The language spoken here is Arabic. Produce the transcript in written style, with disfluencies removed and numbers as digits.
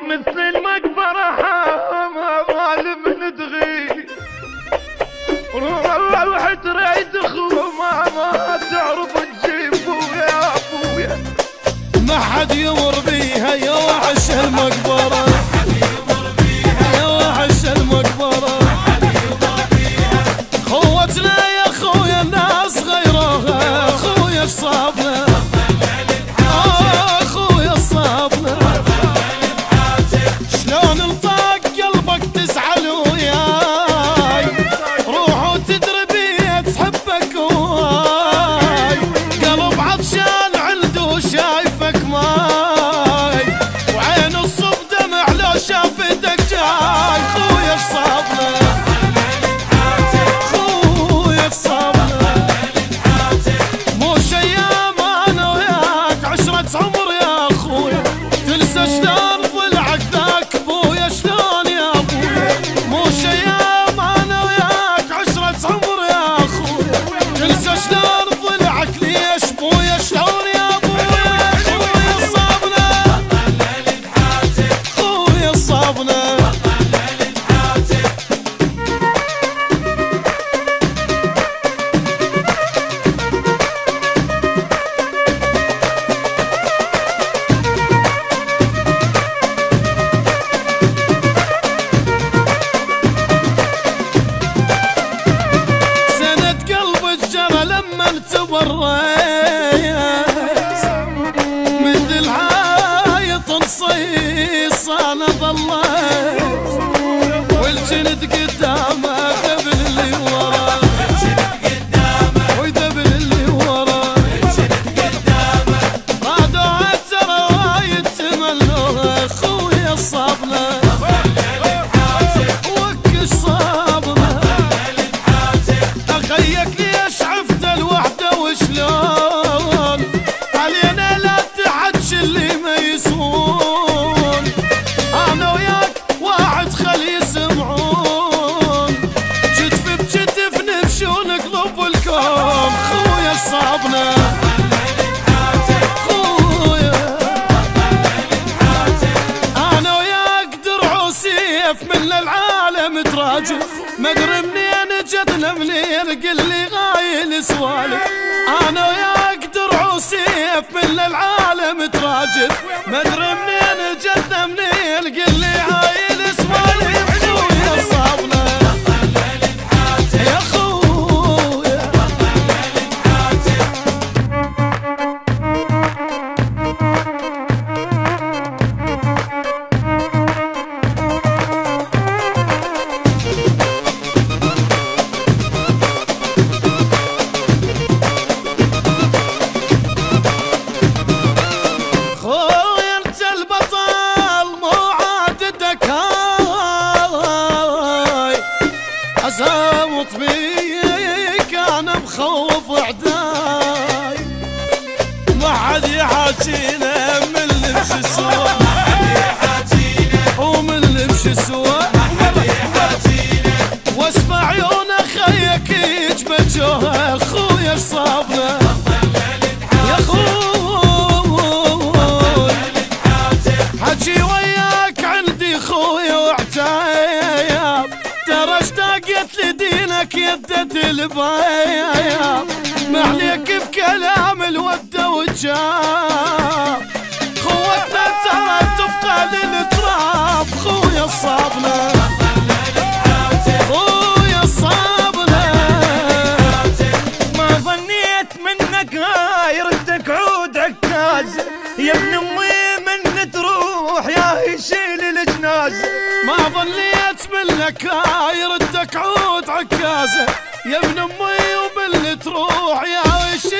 مثل المقبرة ظالم ندغي روح تريد اخو ما تعرف تجيب يا ابويا. ما حد يمر بيها يا وحش المقبرة، يا وحش المقبرة. خوتنا يا خويا الناس غيروها، خويا اش صابنا خويا صابنا. شلون انطاق قلبك تزعل وياي، روح وتدري تحبك وياي. قلب عطشان عنده شايفك ماي، وعين الصب دمع لو شافتك جاي. خويا اش صابنا خويا اش صابنا. موش ايام انا وياك عشرة عمر يا خويا، تنسى شلون ضلعك ذاك ابويا شلون يا ابويا. موش ايام انا وياك عشرة عمر يا خويا، تنسى شلون ضلعك ليش ابويا شلون يا ابويا. خويا صابنا خويا صابنا. تبريت مثل العايط نصيص انا ظليت، والجند قدامه ذبل اللي ورا، وذبل اللي ورا. رادوا عترة وايد تملوها، خويا صابنا وكش صابنا. اخيك ليش عفت الوحدة وشلون، علينا لا تحج اللي ما يسمون. انا وياك واحد خلي يسمعون، كتف بكتف نمشون قلوب الكون. خويا صابنا خويا، انا وياك درع وسيف من العالم تراجف. مدري منين جتنا منين قل لي غايل سوالف. انا وياك درع وسيف من العالم تراجف. مدري منين جتنا منين قل لي غايل سوالف. خويا صابنا يا خويا. زامط بيك انا مخوف عداي، ما حد يحاجينا من اللي مشي سوا، ومن اللي مشي سوا. واسمع عيون خيك يجمجوها، خويا اش صابنا يا خوي. حجي وياك عندي خويا وعتايب، ترى اشتاقت لدينك يدة البايب. ما عليك بكلام الودة والجاب، خوتنا ترى تبقى للتراب. خويا صابنا خويا صابنا. ما ظنيت منك يردك عود عكاز، يا ابن امي من تروح يا يشيل الجناز. ما ظنيت منك يردك عود عكازه، يا ابن امي وباللي تروح يا يشيل